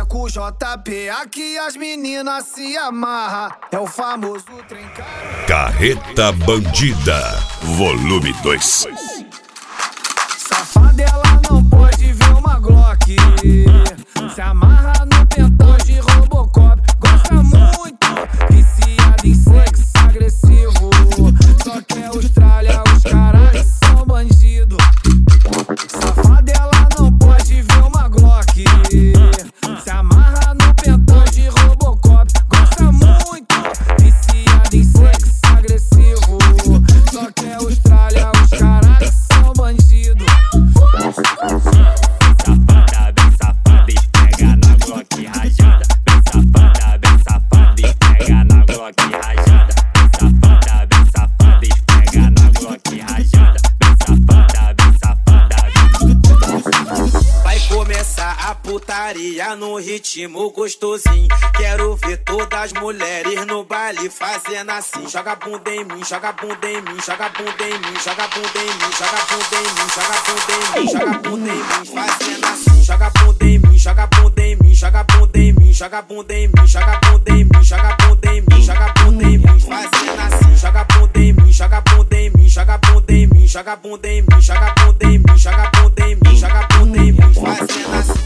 É com o JP aqui as meninas se amarram. É o famoso trem caro. Carreta Bandida, volume 2. Safada, ela não pode ver uma Glock. Se amarra no pentão de Robocop. Gosta muito, viciada em sexo agressivo. Só quer Austrália, os caras são bandido. Safada, ela não pode ver uma Glock. Se amarra no pentão de Robocop. Gosta muito, viciada em sexo agressivo. Só quer Austrália, os caras são bandido. Safada, bem safada, esfrega na Glock rajada. Bem safada, esfrega na Glock rajada. Bem safada, esfrega na Glock rajada. Bem safada. Vai começar a putaria no ritmo gostosinho. Quero ver todas as mulheres no baile fazendo assim. Joga bunda em mim, joga bunda em mim, joga bunda em mim, joga bunda em mim, joga bunda em mim, joga bunda em mim, joga bunda em mim, fazendo assim. Joga bunda em mim, joga bunda em mim, joga bunda em mim, joga bunda em mim, joga bunda em mim, joga bunda em mim, joga bunda em mim, fazendo assim. Joga bunda em mim, joga bunda em mim, joga bunda em mim, joga bunda em mim, joga bunda em mim, joga bunda em mim, joga bunda em mim, fazendo assim.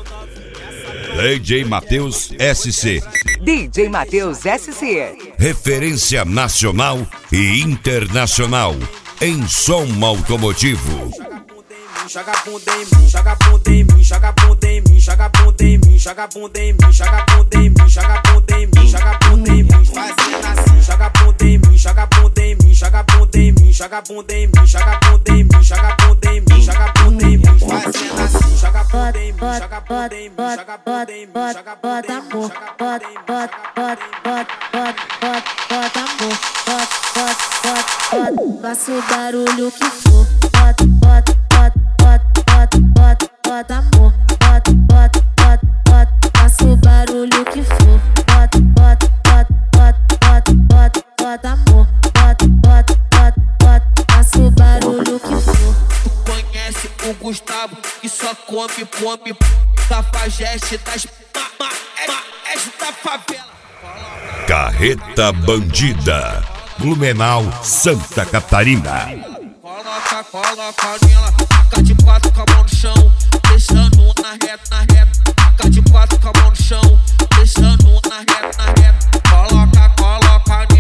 DJ Matheus SC. DJ Matheus SC. Referência nacional e internacional em som automotivo. Joga bunda em mim, joga bunda em mim, joga bunda em mim, joga bunda em mim, joga bunda em mim, joga bunda em mim, joga bunda em mim, joga bunda em mim, fazendo assim. Joga bunda em mim, joga bunda em mim, joga bunda em mim, joga bunda em mim, joga bunda em mim, joga bunda em mim, joga bunda em mim, fazendo assim. Joga bunda em mim, joga bunda em mim, joga bunda em mim, joga bunda em mim, joga bunda em mim, faça o barulho que for. Bota amor, faça o barulho que for. Bota amor, faça o barulho que for. Tu conhece o Gustavo que só come Cafajeste das maestros da favela. Carreta Bandida, Blumenau, Santa Catarina. Coloca nela, fica de quatro com a mão no chão, deixando na reta. Fica de quatro com a mão no chão, deixando na reta. Coloca nela.